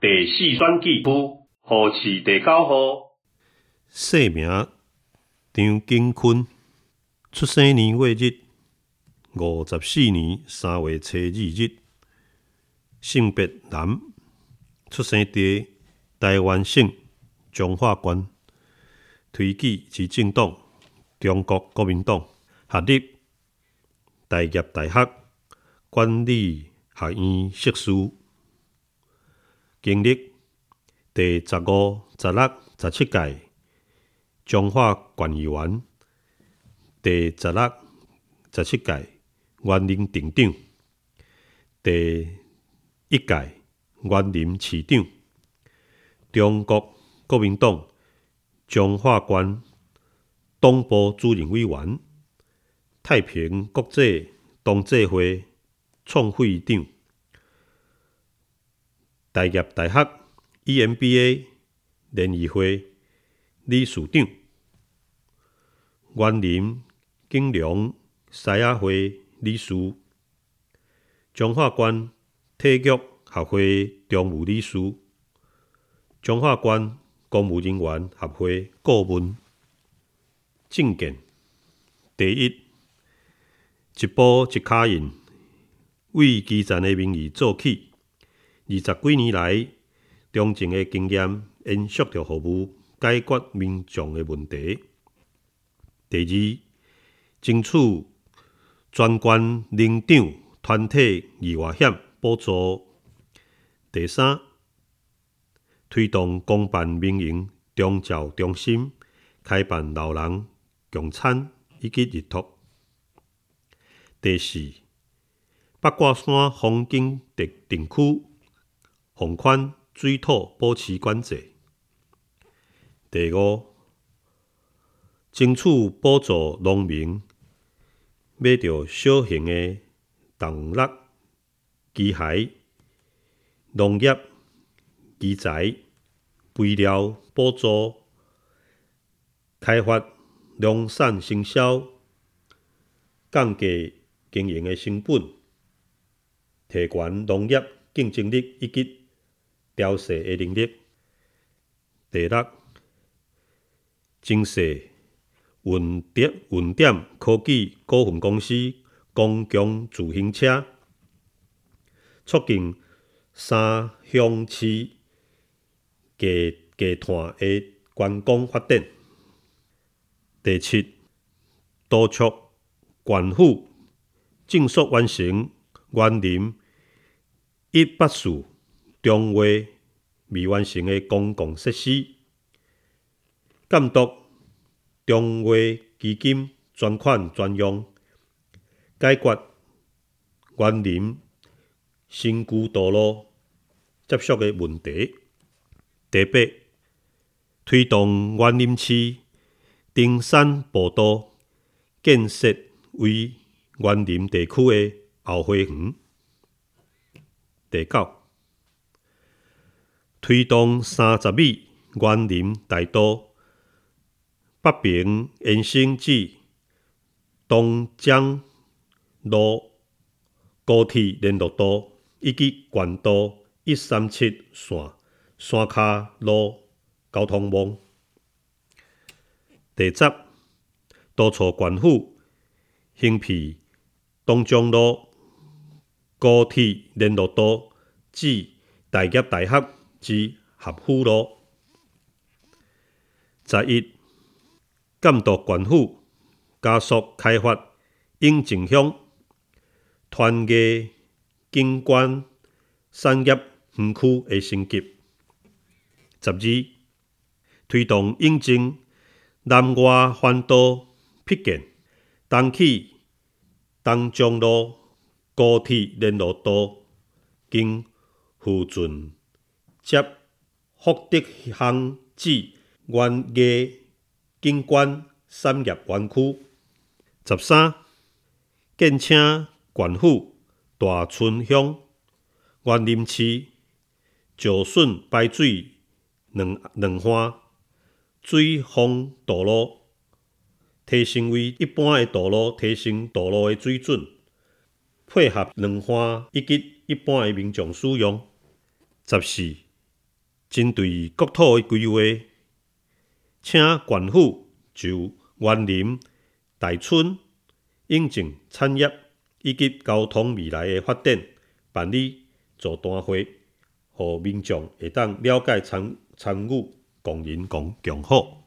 第4选举区户市第9号。 姓名张景坤，出生年月日54年3月初2日，性别男，出生地台湾省彰化县，推举之政党中国国民党，学历大业大学管理学院硕士，经历第15、16、17届彰化县议员，第16、17届园林镇长，第1届园林市长，中国国民党彰化县党部主任委员，太平国际同济会创会长，大业大学 EMBA 联谊会理事长，园林景隆狮仔会理事，彰化县体育协会常务理事，彰化县公务人员协会顾问。政见第一，一步一脚印，为基层的民意做起。20几年来，忠诚的经验延续着服务，解决民众的问题。第二，争取全县领长团体意外险补助。第三，推动公办民营宗教中心开办老人共餐以及日托。第四，八卦山风景特定区放宽水土保持管制。第五，争取补助农民买到小型的动力机械、农业机材、肥料补助，开发农产生销，降低经营的成本，提悬农业竞争力以及调试的能力。第六，增设运点科技股份公司公共自行车，促进三乡市集团的观光发展。第七，督促县府尽速完成园林184中华未完成的公共设施，监督中华基金专款专用，解决园林身躯道路接续的问题。第八，推动园林区登山步道建设为园林地区的后花园。第九，推动30米园林大道北平延伸至东江路高铁联络道以及县道137线山脚路交通网。第十，督促县府兴辟东江路高铁联络道至大业大学之合府路。11，监督县府加速开发永靖乡团结景观产业园区的升级。12，推动永靖南外环道辟建，东起东江路高铁联络道经富顺接福德乡至园艺景观产业园区。13，建请县府大村乡园林区石笋排水两环水防道路，提升为一般的道路，提升道路的水准，配合两环以及一般的民众使用。14， 针对国土的规划，请县府就园林、大村、应政产业以及交通未来的发展办理座谈会，互民众会当了解参与，共赢共好。